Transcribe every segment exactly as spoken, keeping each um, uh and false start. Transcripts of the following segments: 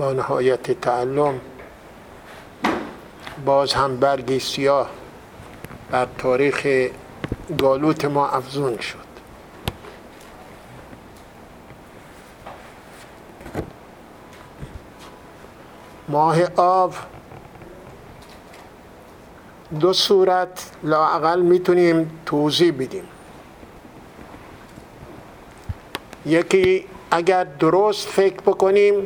با نهایت تعلم باز هم برگی سیاه بر تاریخ گالوت ما افزون شد. ماه آب دو صورت لااقل میتونیم توضیح بدیم. یکی اگر درست فکر بکنیم،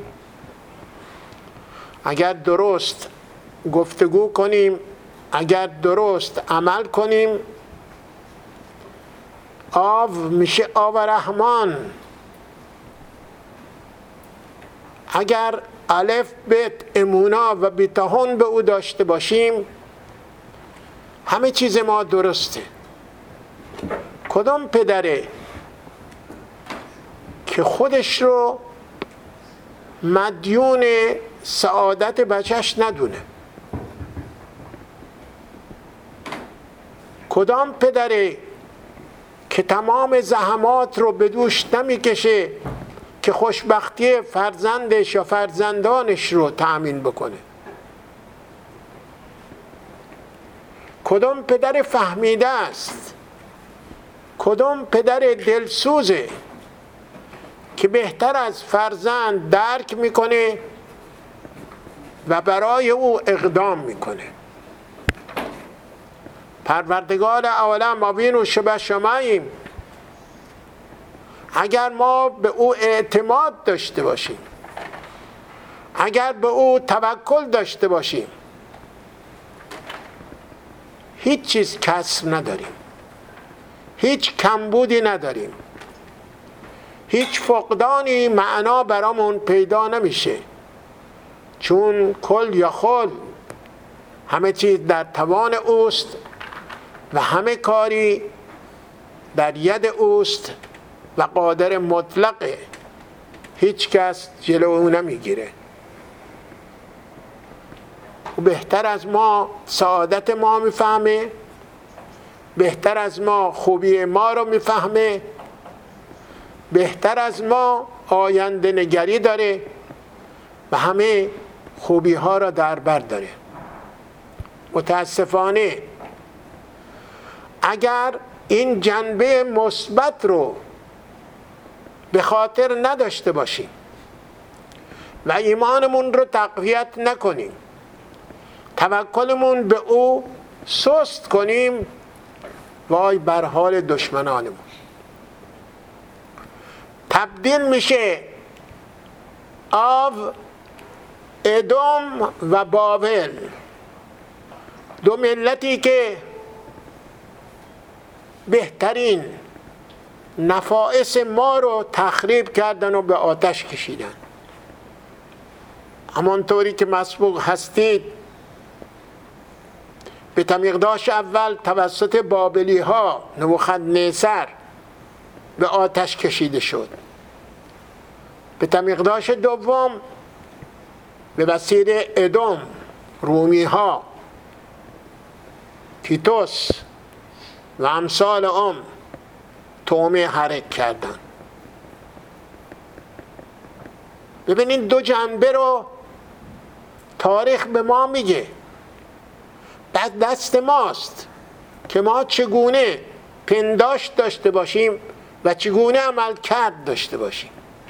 اگر درست گفتگو کنیم، اگر درست عمل کنیم، آب میشه آب رحمان. اگر الف بیت امونا و بیتهون به او داشته باشیم، همه چیز ما درسته. کدام پدره که خودش رو مدیون سعادت بچهش ندونه؟ کدام پدره که تمام زحمات رو به دوش نمیکشه که خوشبختی فرزندش یا فرزندانش رو تأمین بکنه؟ کدام پدر فهمیده است؟ کدام پدر دلسوزه که بهتر از فرزند درک میکنه و برای او اقدام میکنه؟ پروردگار عالم آبین و شبه شماییم، اگر ما به او اعتماد داشته باشیم، اگر به او توکل داشته باشیم، هیچ چیز کسر نداریم، هیچ کمبودی نداریم، هیچ فقدانی معنا برامون پیدا نمیشه، چون کل یا خل همه چیز در توان اوست و همه کاری در ید اوست و قادر مطلقه. هیچ کس جلو او نمیگیره. و بهتر از ما سعادت ما میفهمه، بهتر از ما خوبی ما رو میفهمه، بهتر از ما آینده نگری داره و همه خوبی ها را در بر داره. متاسفانه اگر این جنبه مثبت رو به خاطر نداشته باشیم و ایمانمون رو تقویت نکنیم، توکلمون به او سست کنیم، وای بر حال دشمنانمون. تبدیل میشه آب، ادوم و بابل، دو ملتی که بهترین نفائس ما رو تخریب کردن و به آتش کشیدن. همانطوری که مسبوق هستید، به تمیقداش اول توسط بابلی ها نبوخدنصر به آتش کشیده شد. به تمیقداش دوم به وسیله ادوم رومی ها، تیتوس و امثال ام تومه حرک کردن. ببینید دو جنبه رو تاریخ به ما میگه. بعد دست ماست که ما چگونه پنداشت داشته باشیم و چگونه عمل کرد داشته باشیم.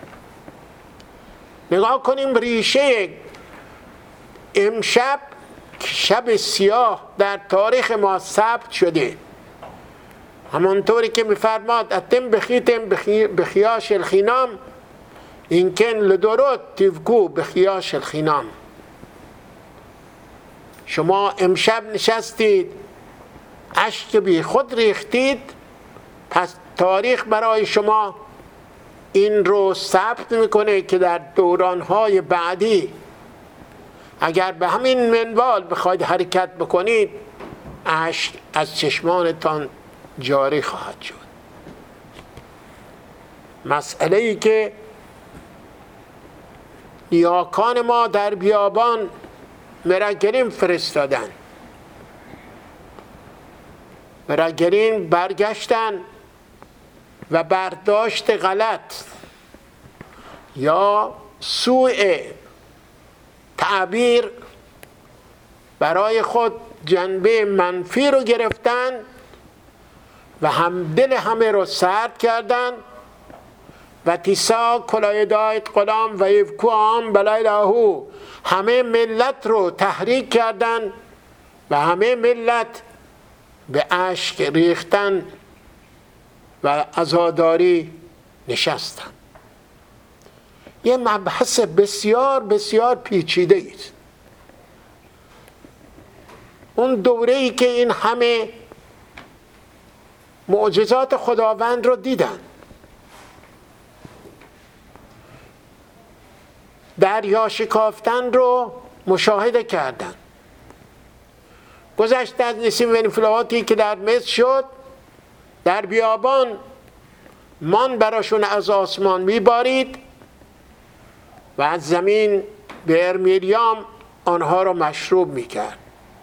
نگاه کنیم ریشه امشب شب سیاه در تاریخ ما ثبت شده. همانطوری که میفرماد اتم بخیتم بخیاش الخینام اینکن لدورت تیوکو بخیاش الخینام. شما امشب نشستید اشک بی خود ریختید، پس تاریخ برای شما این رو ثبت میکنه که در دورانهای بعدی اگر به همین منوال بخواید حرکت بکنید، اشک از چشمانتان جاری خواهد شد. مسئله ای که نیاکان ما در بیابان مرگرین فرستادن، مرگرین برگشتن و برداشت غلط یا سوء تعبیر برای خود جنبه منفی رو گرفتن و هم دل همه رو سرد کردن و تیسا کلایدایت غلام و یبکو آم بلای لاهو، همه ملت رو تحریک کردن و همه ملت به اشک ریختن و عزاداری نشستن. یه مبحث بسیار بسیار پیچیده است. اون دوره‌ای که این همه معجزات خداوند رو دیدن، دریا شکافتن رو مشاهده کردن، گذشت از نسیم و انفلاتی که در مصر شد، در بیابان مان براشون از آسمان میبارید و از زمین بئر میریام آنها را مشروب میکرد.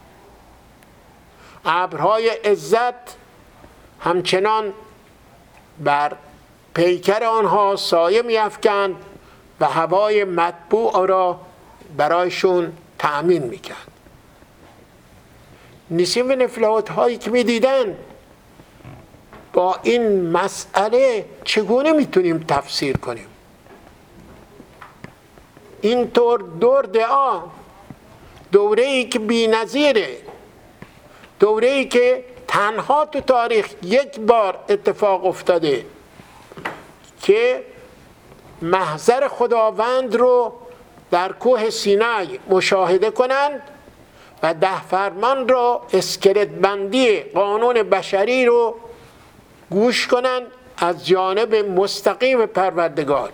ابرهای عزت همچنان بر پیکر آنها سایه میافکند و هوای مطبوع را برایشون تأمین میکرد. نسیم و نفلات هایی که میدیدن با این مسئله چگونه میتونیم تفسیر کنیم؟ اینطور دور دعا، دوره‌ای که بی‌نظیره، دوره‌ای که تنها تو تاریخ یک بار اتفاق افتاده که محضر خداوند رو در کوه سینای مشاهده کنند و ده فرمان رو، اسکلت بندی قانون بشری رو گوش کنند از جانب مستقیم پروردگار.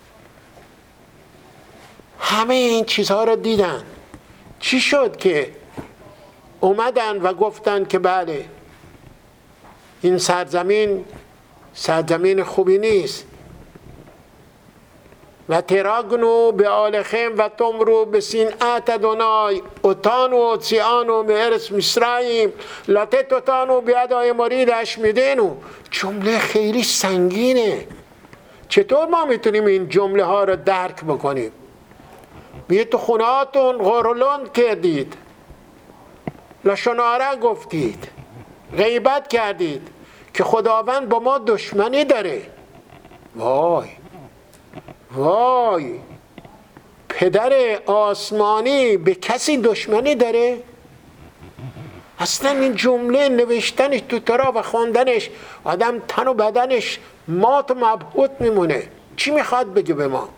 همه این چیزها رو دیدن. چی شد که اومدن و گفتن که بله این سرزمین سرزمین خوبی نیست و تراگنو به آلخم و تمرو به سینعت دونای اتانو اتسیانو مهرس مصراییم لاتت اتانو بیادای مرید اشمیدینو. جمله خیلی سنگینه. چطور ما میتونیم این جمله ها رو درک بکنیم؟ میگه تو خونهاتون غرولند کردید، لشناره گفتید، غیبت کردید که خداوند با ما دشمنی داره. وای وای، پدر آسمانی به کسی دشمنی داره؟ اصلا این جمله نوشتنش تو ترا و خواندنش آدم تن و بدنش مات و مبهوت میمونه. چی میخواد بگه به ما؟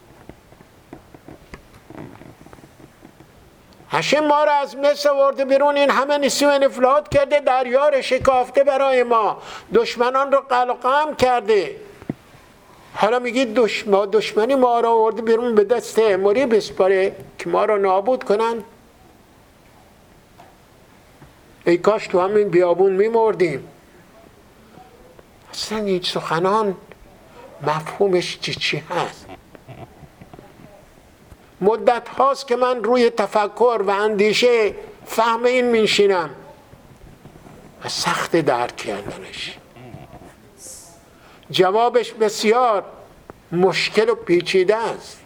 هشم ما رو از مصر آورده بیرون، این همه نسیم انفلات کرده، دریا رو شکافته برای ما، دشمنان رو قلقم کرده. حالا میگید دشمن دشمنی ما رو آورده بیرون به دست اموری بسپاره که ما رو نابود کنن؟ ای کاش تو همین بیابون میمردیم. اصلا این سخنان مفهومش چی چی هست؟ مدت هاست که من روی تفکر و اندیشه فهم این میشینم و سخت درک کردنش. جوابش بسیار مشکل و پیچیده است،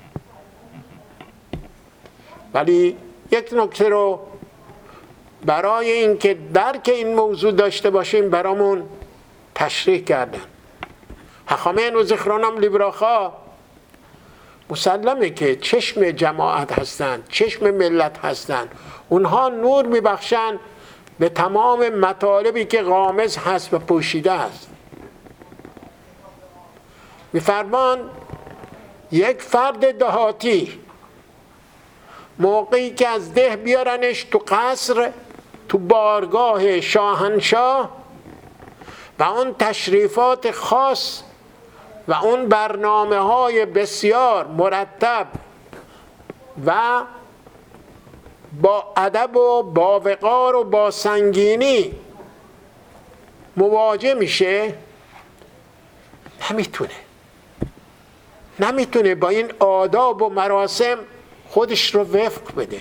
ولی یک نکته رو برای اینکه درک این موضوع داشته باشیم برامون تشریح کردن. حخامین و ذکرانم لیبراخا مسلمه که چشم جماعت هستند، چشم ملت هستند، اونها نور میبخشند به تمام مطالبی که غامض هست و پوشیده است. میفرمان یک فرد دهاتی موقعی که از ده بیارنش تو قصر، تو بارگاه شاهنشاه و اون تشریفات خاص و اون برنامه های بسیار مرتب و با ادب و با وقار و با سنگینی مواجه میشه، نمیتونه نمیتونه با این آداب و مراسم خودش رو وفق بده.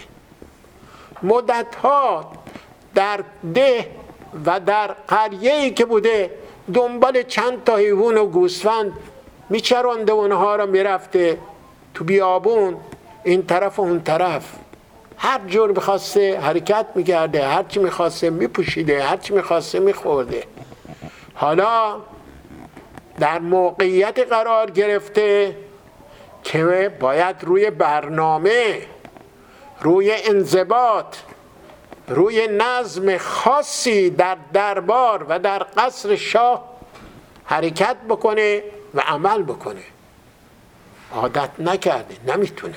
مدتها در ده و در قریه‌ای که بوده دنبال چند تا حیوان و گوسفند میچرانده، اونها رو میرفته تو بیابون این طرف و اون طرف. هر جور میخواسته حرکت میکرده، هر چی میخواسته میپوشیده، هر چی میخواسته میخورده. حالا در موقعیت قرار گرفته که باید روی برنامه، روی انضباط، روی نظم خاصی در دربار و در قصر شاه حرکت بکنه و عمل بکنه. عادت نکرده، نمیتونه.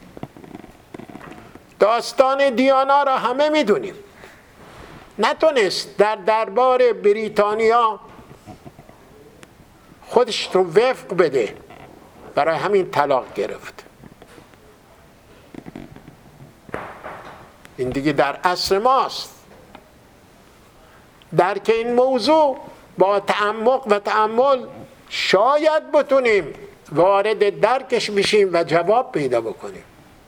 داستان دیانا را همه میدونیم. نتونست در دربار بریتانیا خودش رو وفق بده، برای همین طلاق گرفت. این دیگه در عصر ماست. درک این موضوع با تعمق و تأمل شاید بتونیم وارد درکش بشیم و جواب پیدا بکنیم.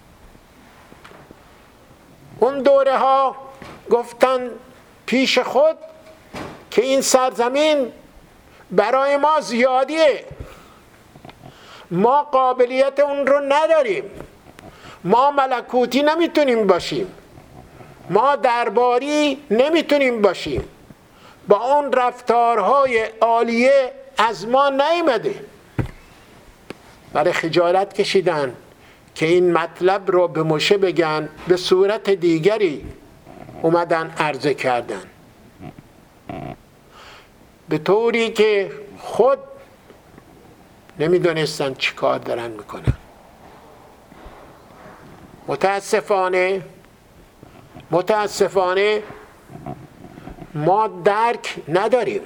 اون دوره ها گفتن پیش خود که این سرزمین برای ما زیادیه، ما قابلیت اون رو نداریم، ما ملکوتی نمیتونیم باشیم، ما درباری نمیتونیم باشیم، با اون رفتارهای عالیه از ما نیامده. برای خجالت کشیدن که این مطلب رو به مشه بگن، به صورت دیگری اومدن عرضه کردن، به طوری که خود نمیدونستن چی کار دارن میکنن. متاسفانه متاسفانه ما درک نداریم.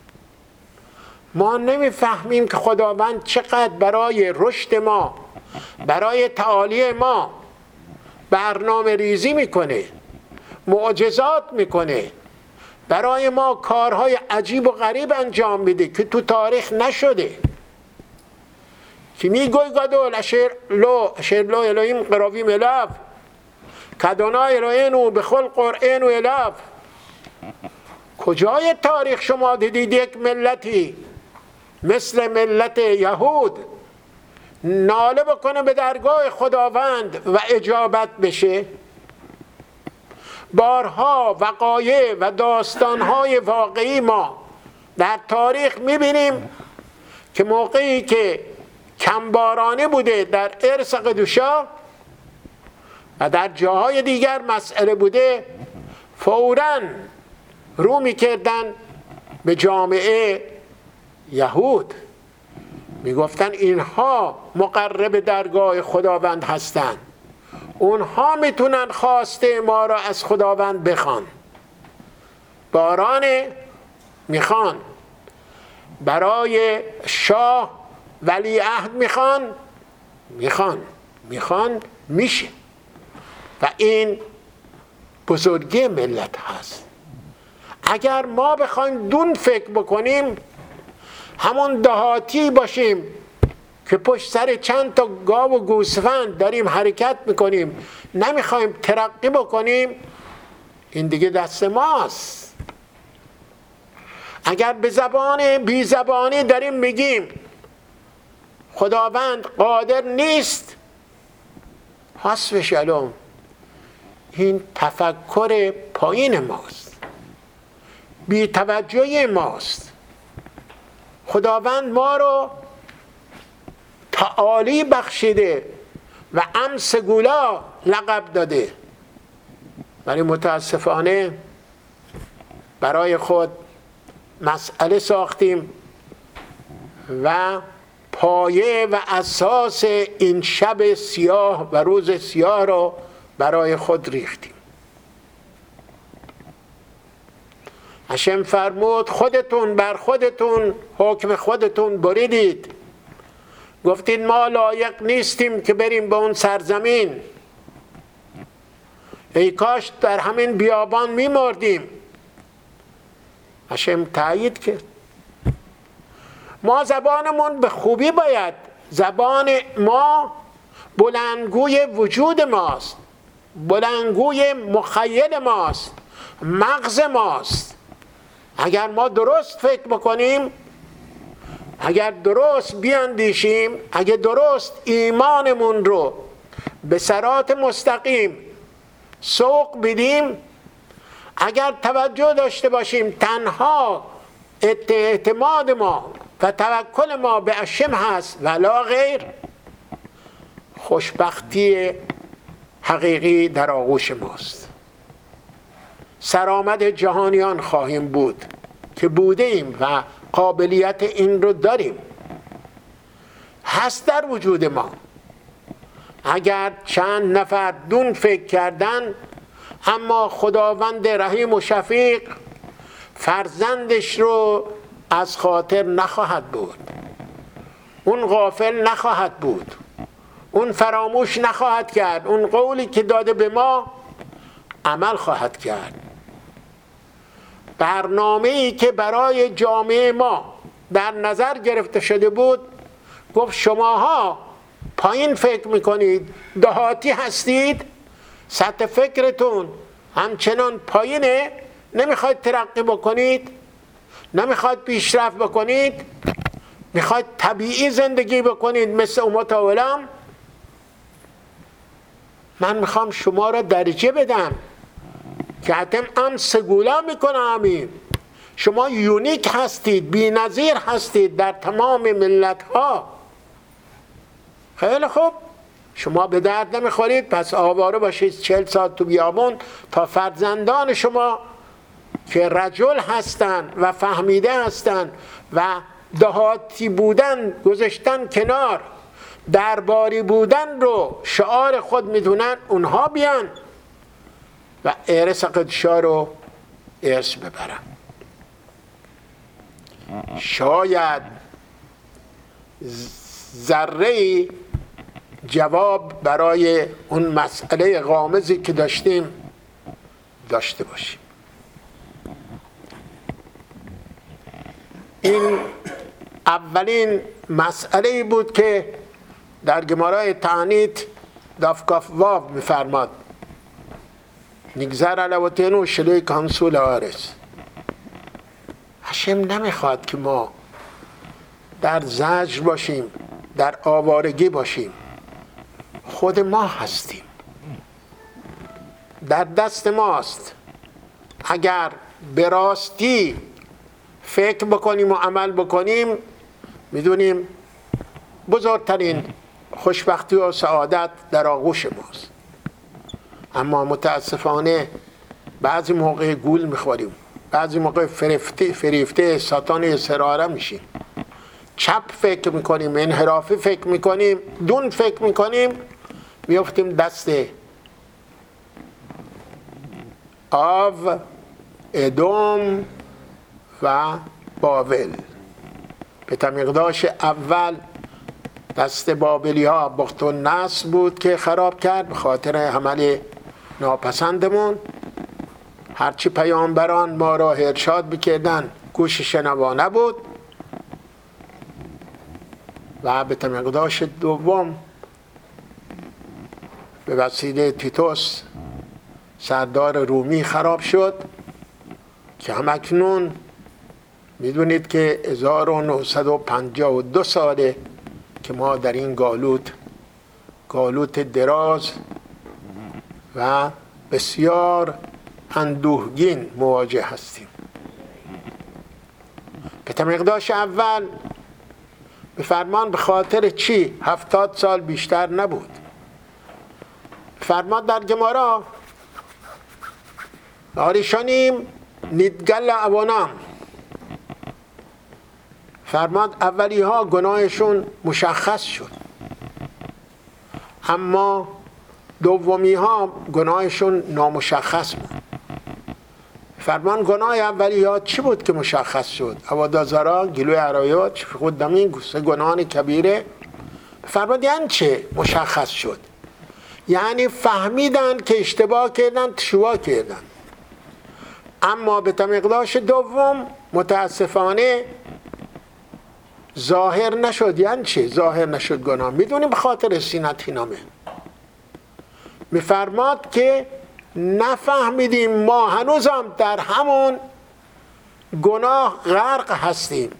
ما نمیفهمیم که خداوند چقدر برای رشد ما، برای تعالی ما برنامه ریزی میکنه، معجزات میکنه، برای ما کارهای عجیب و غریب انجام میده که تو تاریخ نشده. که میگوی گدول اشیر لو اشیر لو الهیم قراویم الاف کدانای الهینو بخل قرآن و الاف. کجای تاریخ شما دیدید یک ملتی مثل ملت یهود ناله بکنه به درگاه خداوند و اجابت بشه؟ بارها وقایع و داستانهای واقعی ما در تاریخ میبینیم که موقعی که کمبارانه بوده در ارث قدوشا و در جاهای دیگر مسئله بوده، فوراً رو میکردن به جامعه یهود، میگفتن اینها مقرب درگاه خداوند هستند، اونها میتونن خواسته ما را از خداوند بخوان. باران میخوان، برای شاه ولی عهد میخوان میخوان میخوان میشه. و این بزرگی ملت هست. اگر ما بخوایم دون فکر بکنیم، همون دهاتی باشیم که پشت سر چند تا گاو و گوسفند داریم حرکت میکنیم، نمیخوایم ترقی بکنیم، این دیگه دست ماست. اگر به زبان بی زبانی داریم میگیم خداوند قادر نیست، حسب شلوم، این تفکر پایین ماست، بی توجهی ماست. خداوند ما رو تعالی بخشیده و امس گولا لقب داده، ولی متاسفانه برای خود مسئله ساختیم و پایه و اساس این شب سیاه و روز سیاه رو برای خود ریختیم. هشم فرمود خودتون بر خودتون حکم خودتون بریدید، گفتید ما لایق نیستیم که بریم به اون سرزمین، ای کاش در همین بیابان میمردیم. هشم تایید کرد ما زبانمون به خوبی باید، زبان ما بلندگوی وجود ماست، بلندگوی مخیل ماست، مغز ماست. اگر ما درست فکر بکنیم، اگر درست بیاندیشیم، اگر درست ایمانمون رو به صراط مستقیم سوق بدیم، اگر توجه داشته باشیم تنها اعتماد ما و توکل ما به اشم هست ولا غیر، خوشبختی حقیقی در آغوش ماست. سرآمد جهانیان خواهیم بود که بوده ایم و قابلیت این رو داریم، هست در وجود ما. اگر چند نفر دون فکر کردن، اما خداوند رحیم و شفیق فرزندش رو از خاطر نخواهد بود، اون غافل نخواهد بود، اون فراموش نخواهد کرد، اون قولی که داده به ما عمل خواهد کرد. برنامه‌ای که برای جامعه ما در نظر گرفته شده بود، گفت شماها پایین فکر میکنید، دهاتی هستید، سطح فکرتون همچنان پایینه، نمیخواید ترقی بکنید، نمیخواید پیشرفت بکنید، میخواید طبیعی زندگی بکنید مثل امت اولام. من میخوام شما را درجه بدم که حتم ام سگولا میکنم. امین، شما یونیک هستید، بی نظیر هستید در تمام ملت ها. خیلی خوب، شما به درد نمیخورید، پس آواره باشید چهل سال تو بیابون تا فرزندان شما که رجل هستن و فهمیده هستن و دهاتی بودن گذاشتن کنار، درباری بودن رو شعار خود میدونن، اونها بیان و ارث قدشا رو ارث ببرن. شاید ذره جواب برای اون مسئله غامضی که داشتیم داشته باشیم. این اولین مسئله بود که در گمارای تعنیت دافکاف واو میفرماد نگذر علاوتین و شلوی کنسول آرس. هشم نمیخواد که ما در زجر باشیم، در آوارگی باشیم. خود ما هستیم، در دست ماست. اگر به راستی فکر بکنیم و عمل بکنیم، میدونیم بزرگترین خوشبختی و سعادت در آغوش ماست. اما متاسفانه بعضی موقع گول میخوریم، بعضی موقع فریفته فریفته ساتان سراره میشیم، چپ فکر میکنیم، انحرافی فکر میکنیم، دون فکر میکنیم، میافتیم دست آو، ادوم و بابل. به تمیقداش اول دست بابلی ها بخت و نصر بود که خراب کرد به خاطر عمل ناپسندمون. هرچی پیامبران ما را ارشاد بکردن گوش شنوا نبود. و به تمیقداش دوم به وسیله تیتوس سردار رومی خراب شد که همکنون میدونید که هزار و نهصد و پنجاه و دو ساله که ما در این گالوت گالوت دراز و بسیار اندوهگین مواجه هستیم. به تمیقداش اول به فرمان به خاطر چی؟ هفتاد سال بیشتر نبود. فرمان در گمارا آریشانیم نیدگل اوانام، فرمان اولی ها گناهشون مشخص شد، اما دومی ها گناهشون نامشخص بود. فرمان گناه اولی ها چی بود که مشخص شد؟ اوادازارا گلوی عرایات خود دمین گسته گناهان کبیره. فرمان یعنی چه مشخص شد؟ یعنی فهمیدن که اشتباه کردن، تشوا کردن. اما به تمیقداش دوم متاسفانه ظاهر نشد. یعنی چه ظاهر نشد گناه؟ میدونیم به خاطر سینت نامه میفرماد که نفهمیدیم، ما هنوزم در همون گناه غرق هستیم،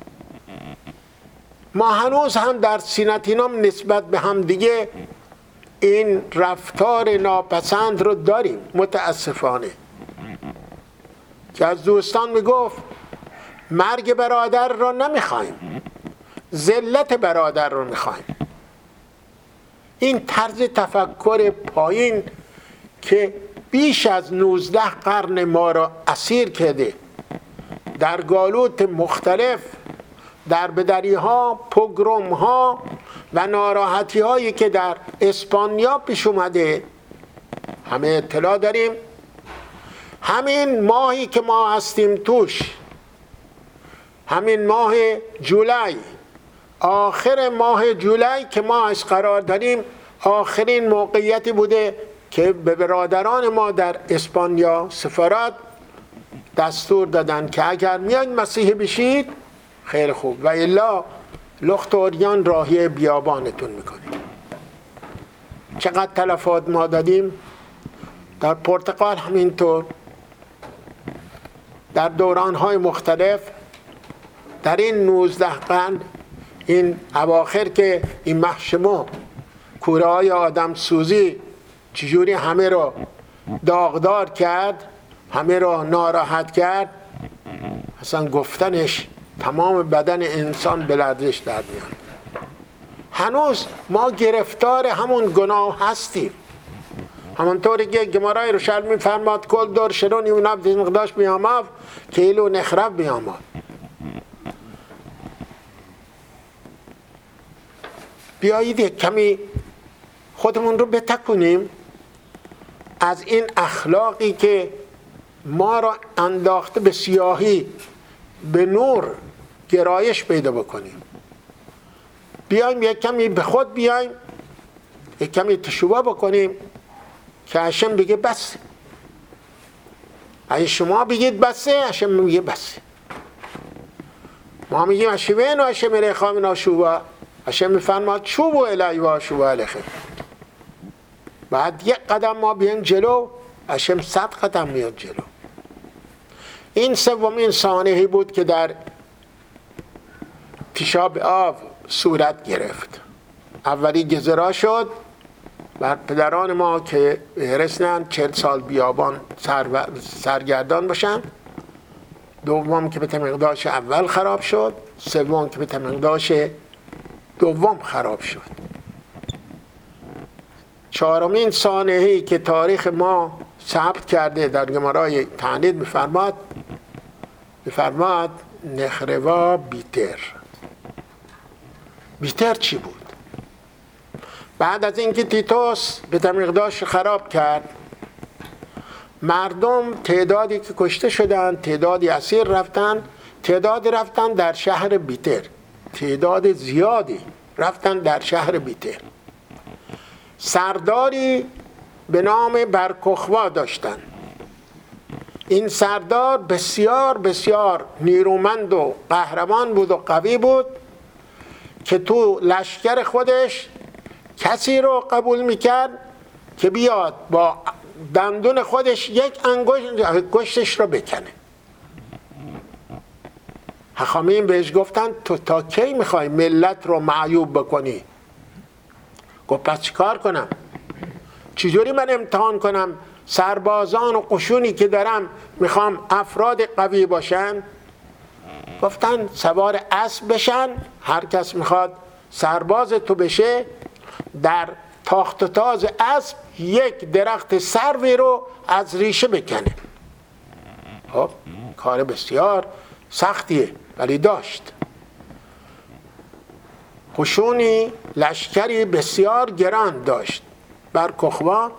ما هنوز هم در سینت نام نسبت به هم دیگه این رفتار ناپسند رو داریم متاسفانه، که از دوستان میگفت مرگ برادر رو نمیخوایم، ذلت برادر رو میخوایم. این طرز تفکر پایین که بیش از نوزده قرن ما را اسیر کرده، در گالوت مختلف، در بدری ها، پوگروم ها و ناراحتی هایی که در اسپانیا پیش اومده همه اطلاع داریم. همین ماهی که ما هستیم توش، همین ماه جولای، آخر ماه جولای که ما از قرار داریم، آخرین موقعیتی بوده که به برادران ما در اسپانیا سفارات دستور دادن که اگر میاید مسیحی بشید خیلی خوب، و الا لخت اوریان راهی بیابانتون میکنیم. چقدر تلفات ما دادیم. در پرتغال همینطور، در دورانهای مختلف، در این نوزده قرن، این اواخر که این محشمو کوره های آدم سوزی چجوری همه رو داغدار کرد، همه رو ناراحت کرد، اصلا گفتنش تمام بدن انسان به لرزش در میاد. هنوز ما گرفتار همون گناه هستیم، همونطوری که گمارای یروشلمی فرماد کل دور شرونی و نبت مقداش بیاماف که ایلو نخرب بیاماد. بیایید یک کمی خودمون رو بتکونیم از این اخلاقی که ما را انداخته به سیاهی، به نور گرایش پیدا بکنیم. بیایم یک کمی به خود بیایم، یک کمی تشوبه بکنیم که هشم بگه بس. اگه شما بگید بسه، هشم میگه بسه. ما میگیم اشوین و هشم ریخام ناشوبه، هشم میفرماد چوبو الهی و آشوبه الخیر. بعد یک قدم ما بیایم جلو، هشم صد قدم میاد جلو. این سومین سانحه‌ای بود که در تشا بآب صورت گرفت. اولی گزرا شد بر پدران ما که رسنن چهل سال بیابان سر سرگردان باشن. دوم که به تمقداش اول خراب شد، سوم که به تمقداش دوم خراب شد. چهارمین سانحه‌ای که تاریخ ما ثبت کرده در گمارای تعنید می‌فرماد می‌فرماد نخروا بیتر. بیتر چی بود؟ بعد از اینکه تیتوس به تمقداش خراب کرد، مردم تعدادی که کشته شدن، تعدادی اسیر رفتن، تعدادی رفتن در شهر بیتر، تعداد زیادی رفتن در شهر بیتر. سرداری به نام برکخوا داشتن. این سردار بسیار بسیار نیرومند و قهرمان بود و قوی بود که تو لشکر خودش کسی رو قبول میکرد که بیاد با دندون خودش یک انگشت گوشتش رو بکنه. حاکمین بهش گفتن تو تا کی میخوای ملت رو معیوب بکنی؟ گفت پس چیکار کنم؟ چجوری من امتحان کنم سربازان و قشونی که دارم میخوام افراد قوی باشن؟ گفتن سوار اسب بشن، هر کس میخواد سرباز تو بشه در تاخت و تاز اسب یک درخت سروی رو از ریشه بکنه. خب کار بسیار سختیه ولی داشت. قشونی لشکری بسیار گران داشت. برکخوا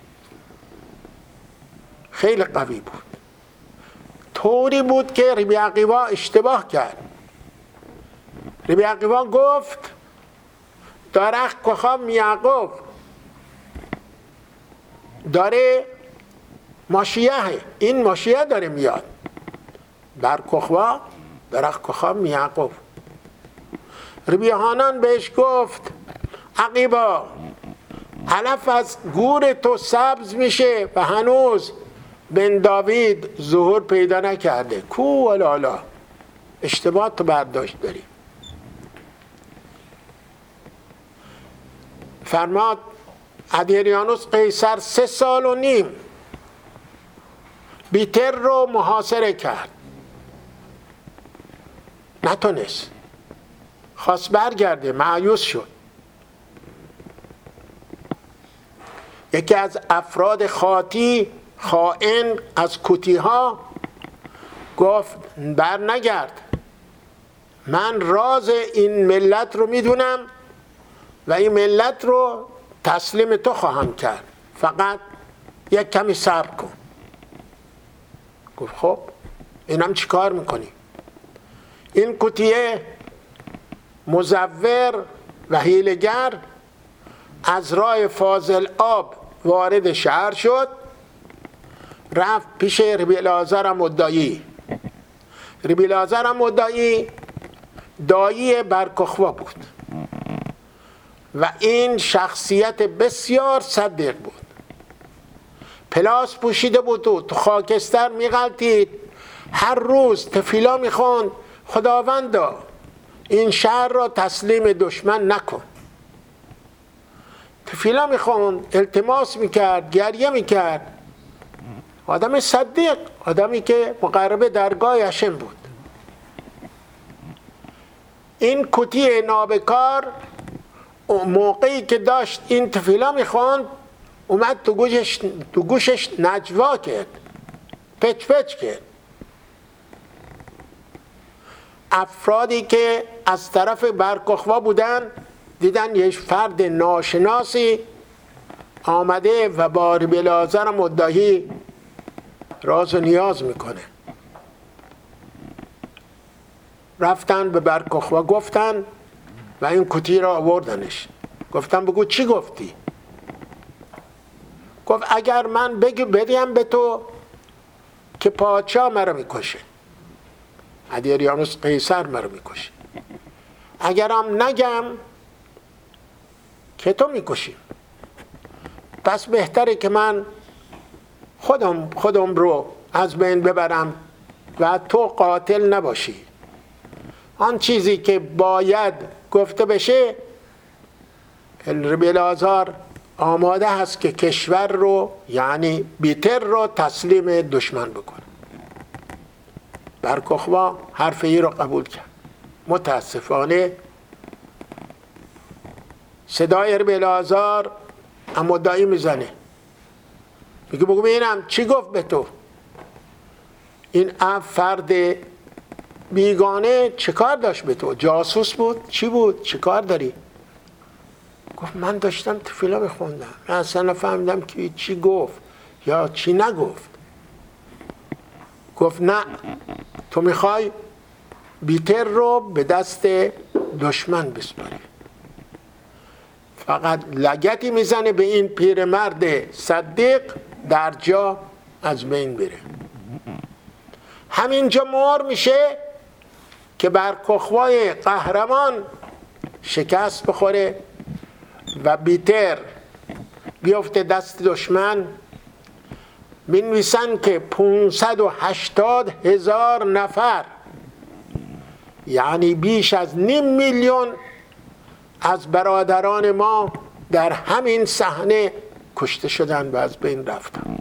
خیلی قوی بود. طوری بود که ربی عقیبا اشتباه کرد. ربی عقیبا گفت درخت کخام یعقوب داره ماشیه، این ماشیه داره میاد. برکخوا درخت کخام یعقوب. ربی حانان بهش گفت عقیبا علف از گور تو سبز میشه و هنوز بن داوید ظهور پیدا نکرده. کو والا اشتباه تو برداشت داری. فرماد ادریانوس قیصر سه سال و نیم بیتر رو محاصره کرد، نتونست، خواست برگرده، مایوس شد. یکی از افراد خاطی خائن از کوتی ها گفت بر نگرد، من راز این ملت رو میدونم و این ملت رو تسلیم تو خواهم کرد، فقط یک کمی صبر کن. گفت خب اینم چی کار میکنی؟ این کوتیه مزور و حیله‌گر از راه فاضل آب وارد شهر شد، رفت پیش ربی العازر مدعی. ربی العازر مدعی دایی برکخوا بود و این شخصیت بسیار صدیق بود. پلاس پوشیده بود و تو خاکستر میغلطید، هر روز تفیلا میخوند خداوندا این شهر را تسلیم دشمن نکن. تفیلا میخوند، التماس میکرد، گریه میکرد. آدم صدیق، آدمی که مقرب درگاه هشم بود. این کتی نابکار موقعی که داشت این تفیلا میخوند اومد تو گوشش, تو گوشش نجوا کرد، پچ پچ کرد. افرادی که از طرف برکخوا بودن دیدن یک فرد ناشناسی آمده و با ربی العازر مدعی راز و نیاز میکنه. رفتن به برکخوا گفتن و این کتی را آوردنش. گفتن بگو چی گفتی؟ گفت اگر من بگی بدیم به تو که پادشاه مرا میکشه، ادریانوس قیصر مرا میکشه، اگرم نگم که تو میکشی، پس بهتره که من خودم خودم رو از بین ببرم و تو قاتل نباشی. آن چیزی که باید گفته بشه، ربی العازر آماده هست که کشور رو یعنی بیتر رو تسلیم دشمن بکنه. برکخوا حرف ای رو قبول کرد. متاسفانه صدای ربی العازر مدعی میزنه، میگه بگو ببینم چی گفت به تو؟ این فرد بیگانه چه کار داشت به تو؟ جاسوس بود؟ چی بود؟ چه کار داری؟ گفت من داشتم تفیلا میخوندم، من اصلا نفهمیدم که چی گفت یا چی نگفت. گفت نه، تو میخوای بیتر رو به دست دشمن بسپاری. فقط لگتی میزنه به این پیرمرد صدیق، در جا از بین بره. همینجا مهر میشه که برکخوای قهرمان شکست بخوره و بیتر بیفته دست دشمن. می‌نویسن که پانصد و هشتاد هزار نفر، یعنی بیش از نیم میلیون از برادران ما در همین صحنه کشته شدن و از بین رفتن.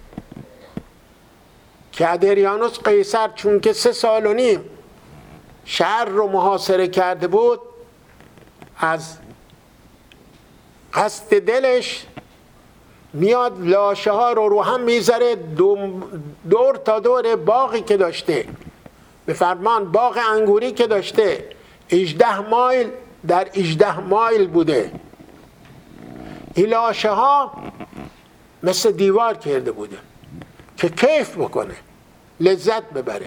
که ادریانوس قیصر چون که سه سال و نیم شهر رو محاصره کرده بود، از قصد دلش میاد لاشه ها رو رو هم میذاره، دور تا دور باغی که داشته، به فرمان باغ انگوری که داشته، هجده مایل در هجده مایل بوده، این لاشه ها مثل دیوار کرده بوده که کیف بکنه، لذت ببره.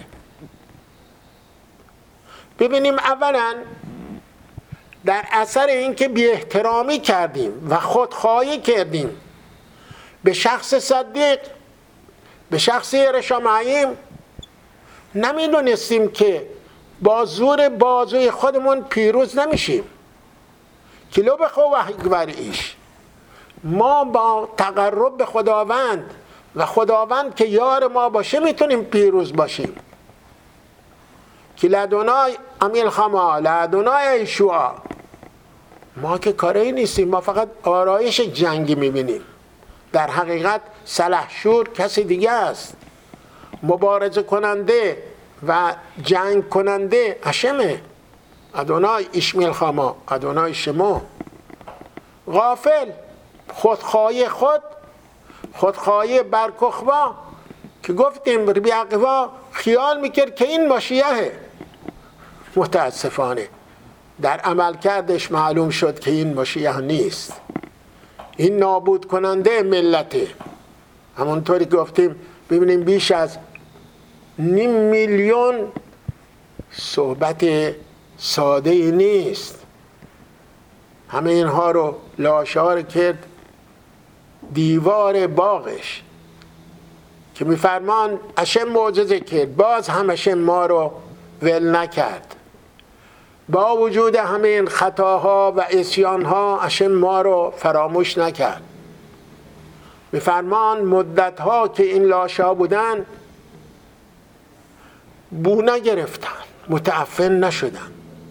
ببینیم اولا در اثر اینکه بی احترامی کردیم و خودخواهی کردیم به شخص صدیق، به شخص رشامعیم، نمیدونستیم که با زور بازوی خودمون پیروز نمیشیم. کلو بخو و ایش ما با تقرب به خداوند و خداوند که یار ما باشه میتونیم پیروز باشیم. که لدنای امیل خما لدنای ایشوا، ما که کاری نیستیم، ما فقط آرایش جنگی میبینیم. در حقیقت سلحشور کسی دیگه است. مبارزه کننده و جنگ کننده هشمه، ادونای ایشمیل خاما، ادونای شما. غافل، خودخواهی خود، خودخواهی برکخوا که گفتیم ربی عقبا خیال میکرد که این ماشیهه، متاسفانه در عمل کردش معلوم شد که این ماشیه نیست. این نابود کننده ملته. همونطوری گفتیم ببینیم بیش از نیم میلیون صحبت ساده ای نیست. همه اینها رو لاشار کرد دیوار باغش که میفرمان هشم معجزه کرد، باز هم هشم ما رو ول نکرد. با وجود همه این خطاها و عصیانها هشم ما رو فراموش نکرد. میفرمان مدتها که این لاشا بودن بو نگرفتن، متعفن نشدن.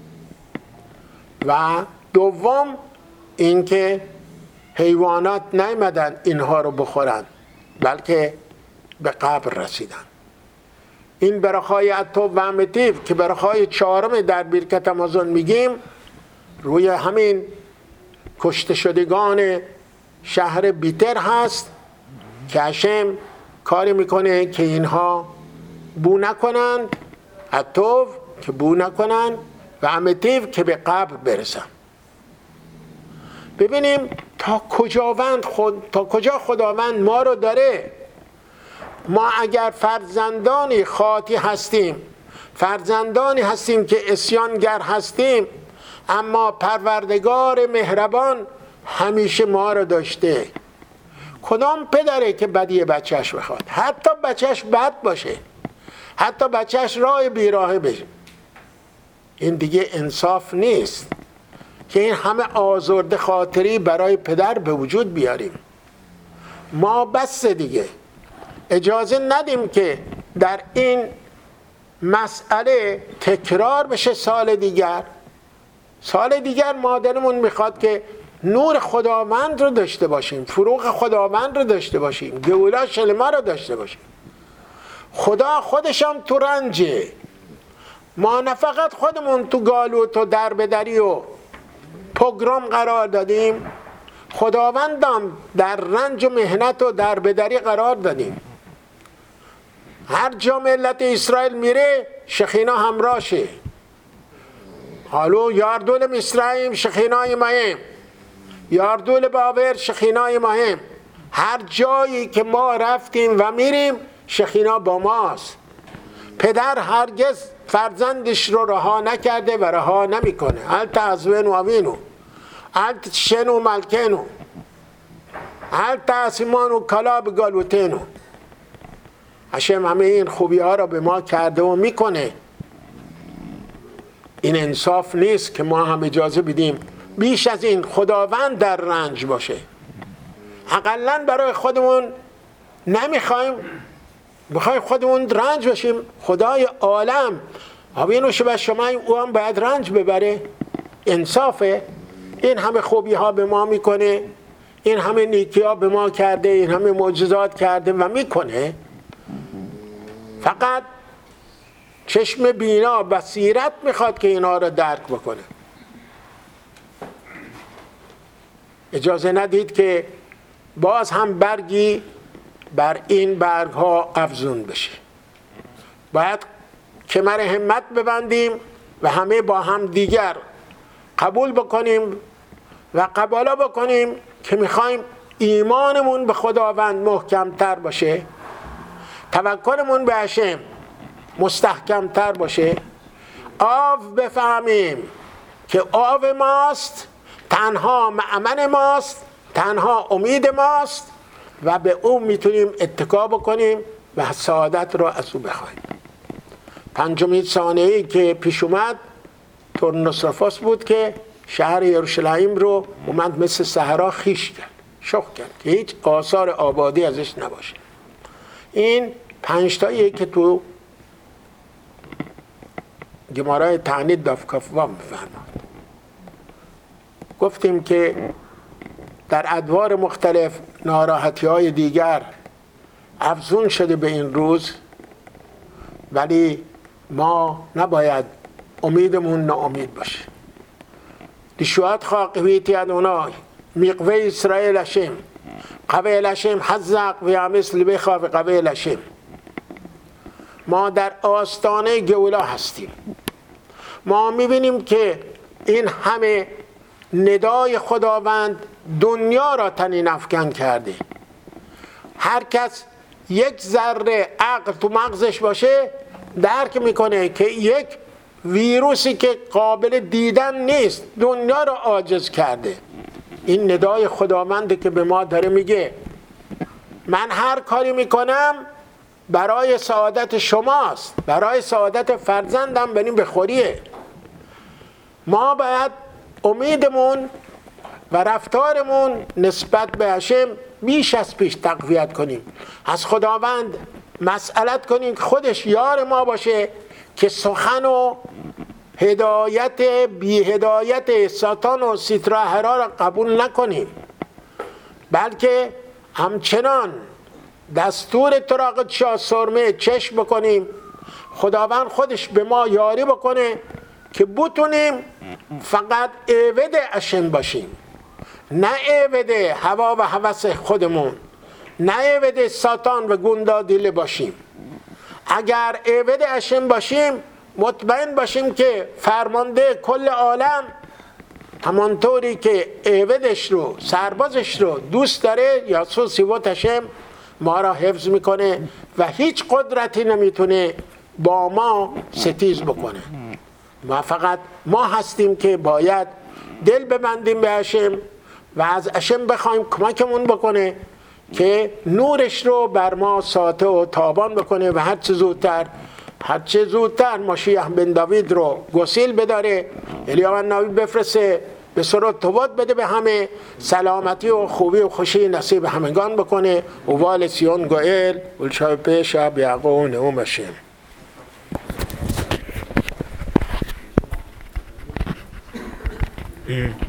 و دوم اینکه حیوانات نیامدن اینها رو بخورن، بلکه به قبر رسیدن. این برخای عطو و امتیف که برخای چهارم در بیرکت امازون میگیم، روی همین کشته شدگان شهر بیتر هست که هشم کاری میکنه که اینها بو نکنند، عطو که بو نکنند و امتیف که به قبر برسن. ببینیم تا کجاوند خود تا کجا خداوند ما رو داره. ما اگر فرزندانی خاطی هستیم، فرزندانی هستیم که عصیانگر هستیم، اما پروردگار مهربان همیشه ما رو داشته. کدام پدره که بدی بچهش بخواد؟ حتی بچهش بد باشه، حتی بچهش راه بیراهه بشه. این دیگه انصاف نیست که این همه آزرده خاطری برای پدر به وجود بیاریم. ما بس دیگه اجازه ندیم که در این مسئله تکرار بشه. سال دیگر سال دیگر مادرمون میخواد که نور خداوند رو داشته باشیم، فروغ خداوند رو داشته باشیم، گولا شلمه رو داشته باشیم. خدا خودشم تو رنجه. ما نه فقط خودمون تو گالوت و دربدری و پروگرام قرار دادیم، خداوندم در رنج و مهنت و دربدری قرار دادیم. هر جا ملت اسرائیل میره شخینا همراهشه. حالو یاردول مصرعیم شخینای مایم، یاردول بابر شخینای مایم. هر جایی که ما رفتیم و میریم شخینا با ماست. پدر هرگز فرزندش رو رها نکرده و رها نمیکنه. هل تعزوین و اوینو، هل شنو ملکنو، هل تعصیمان و کلا بگالوتینو. هشم همه این خوبی ها را به ما کرده و میکنه. این انصاف نیست که ما هم اجازه بدیم بیش از این خداوند در رنج باشه. حداقل برای خودمون نمیخوایم، بخوایم خودمون رنج باشیم. خدای عالم آبینو شبه شما او هم باید رنج ببره. انصافه؟ این همه خوبی ها به ما میکنه، این همه نیکی ها به ما کرده، این همه معجزات کرده و میکنه. فقط چشم بینا بصیرت میخواد که اینا رو درک بکنه. اجازه ندید که باز هم برگی بر این برگ ها افزون بشه. باید کمر همت ببندیم و همه با هم دیگر قبول بکنیم و قبالا بکنیم که میخوایم ایمانمون به خداوند محکمتر باشه، توکلمون به هشم مستحکمتر باشه. آو بفهمیم که آو ماست، تنها مأمن ماست، تنها امید ماست و به او میتونیم اتکا بکنیم و سعادت رو از او بخوایم. پنجمین ثانیه‌ای که پیش اومد تورنوسرافاس بود که شهر یروشلایم رو اومد مثل صحرا خیش کرد، شخ کرد که هیچ آثار آبادی ازش نباشه. این پنج تاییه که تو گمارای تعنید دافکافوا میفرماد. گفتیم که در ادوار مختلف ناراحتی های دیگر افزون شده به این روز، ولی ما نباید امیدمون ناامید باشه. دیشوات خاقویتی ادونای میقوی اسرائیل اشم قبیل اشم حزق و مثل بخواه قبیل اشم. ما در آستانه گولا هستیم. ما میبینیم که این همه ندای خداوند دنیا را تنین افکن کرده. هر کس یک ذره عقل تو مغزش باشه درک میکنه که یک ویروسی که قابل دیدن نیست دنیا را عاجز کرده. این ندای خداونده که به ما داره میگه من هر کاری میکنم برای سعادت شماست، برای سعادت فرزندم بریم بخوریه. ما باید امیدمون و رفتارمون نسبت به هشم بیش از پیش تقویت کنیم. از خداوند مسئلت کنیم که خودش یار ما باشه که سخن و هدایت بی هدایت ساتان و سیتراهرا را قبول نکنیم، بلکه همچنان دستور تراقت شاه سرمه چشم بکنیم. خداوند خودش به ما یاری بکنه که بتونیم فقط عبد اشم باشیم، نه عبد هوا و هوس خودمون، نه عبد ساتان و گندادیله باشیم. اگر عبد اشم باشیم مطمئن باشیم که فرمانده کل عالم همانطوری که عبدش رو سربازش رو دوست داره یاسو سیوت اشم ما را حفظ میکنه و هیچ قدرتی نمیتونه با ما ستیز بکنه. ما فقط ما هستیم که باید دل ببندیم به اشم و از اشم بخوایم کمکمون بکنه که نورش رو بر ما ساطع و تابان بکنه و هر چه زودتر هر چه زودتر مشیح بن داوید رو گسیل بداره، الیا نبی بفرسته، به سرود توبات بده، به همه سلامتی و خوبی و خوشی نصیب همگان بکنه. و وال سیون گوئل و شب پیش بیعقون و مشیم.